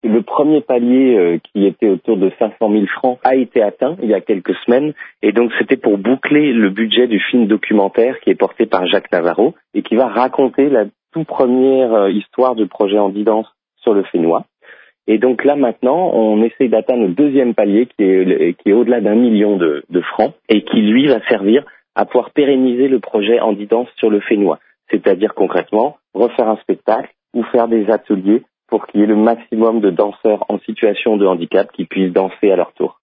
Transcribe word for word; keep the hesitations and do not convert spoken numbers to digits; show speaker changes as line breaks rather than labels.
Le premier palier euh, qui était autour de cinq cent mille francs a été atteint il y a quelques semaines et donc c'était pour boucler le budget du film documentaire qui est porté par Jacques Navarro et qui va raconter la toute première euh, histoire du projet Andidance sur le Fénois. Et donc là maintenant, on essaie d'atteindre le deuxième palier qui est, qui est au-delà d'un million de, de francs et qui lui va servir à pouvoir pérenniser le projet Andidance sur le Fénois. C'est-à-dire concrètement refaire un spectacle ou faire des ateliers pour qu'il y ait le maximum de danseurs en situation de handicap qui puissent danser à leur tour.